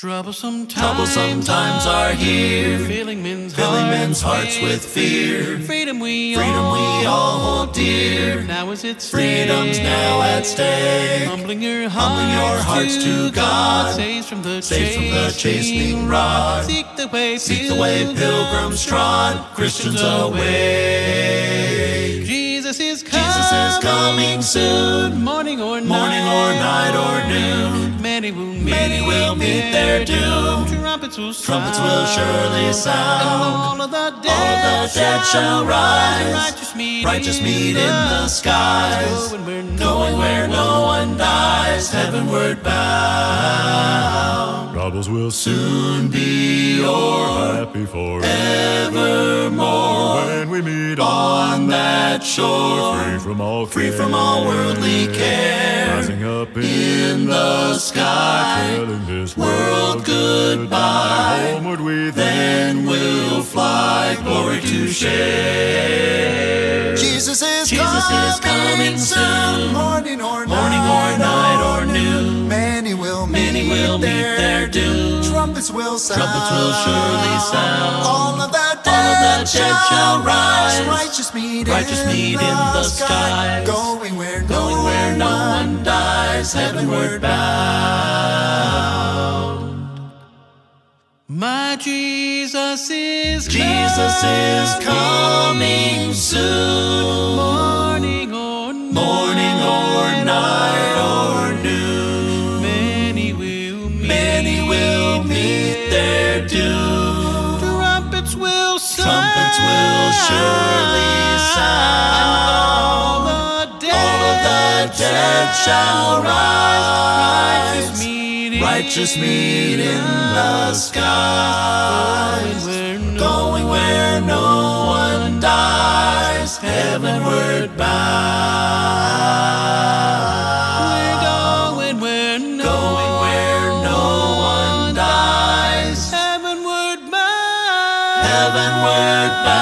Troublesome times are here, filling men's hearts with fear. Freedom we all hold dear. Now is its Freedom's now at stake. Humbling your hearts to God. Saves from the chastening rod. Seek the way pilgrims trod. Christians awake. Jesus is coming soon. Morning or night or noon. Many will meet their doom. Trumpets will surely sound. All of the dead shall rise. Righteous meet in the skies. Going where no one dies. Heavenward bound. Troubles will Soon be o'er. happy forevermore Evermore. when we meet On that shore. free from all Worldly care. rising up In the sky. telling this World goodbye. Homeward we Then we'll fly. Glory to share. Jesus is coming soon. Morning or night or noon. Many will meet their doom. Trumpets will sound. surely sound. All of the dead shall rise. Righteous meet in the skies. Going where no one dies. Heavenward bound. My Jesus is coming soon. Morning or night or noon. Many will meet their doom. Trumpets will surely sound. All the dead shall rise. Righteous meet in the skies. Going where no one dies. Heavenward bound. We're going where no one dies. Heavenward bound. Heavenward bound.